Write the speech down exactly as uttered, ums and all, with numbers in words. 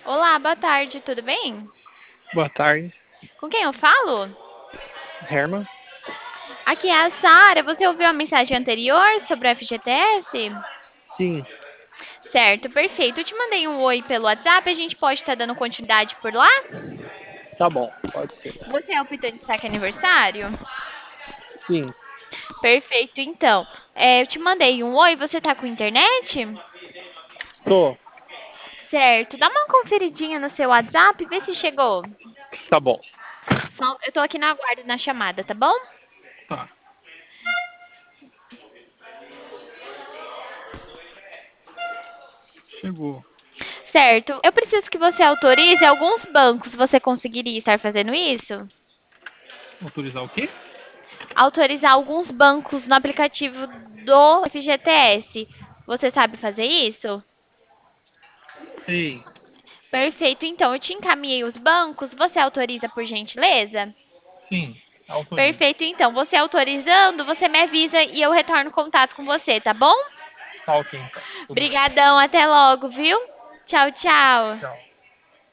Olá, boa tarde, tudo bem? Boa tarde, Com quem eu falo? Herman. Aqui é a Sara. Você ouviu a mensagem anterior sobre o F G T S? Sim, Certo, perfeito. Eu te mandei um oi pelo WhatsApp, a gente pode estar dando continuidade por lá? tá bom, pode ser. Você é o Pitão de saque aniversário? Sim, Perfeito, então. É, eu te mandei um oi, você tá com internet? tô, Certo, dá uma conferidinha no seu WhatsApp, vê se chegou. tá bom. Só- Eu tô aqui na guarda na chamada, tá bom? Tá, chegou. Certo. Eu preciso que você autorize alguns bancos. Você conseguiria estar fazendo isso? Autorizar o quê? Autorizar alguns bancos no aplicativo do F G T S. Você sabe fazer isso? Sei, Perfeito. Então, eu te encaminhei os bancos. Você autoriza por gentileza? sim, autorizo. Perfeito. Então, você autorizando, você me avisa e eu retorno contato com você, tá bom? Tá ok então, tudo bem. Brigadão, até logo, viu? Tchau, tchau. Tchau.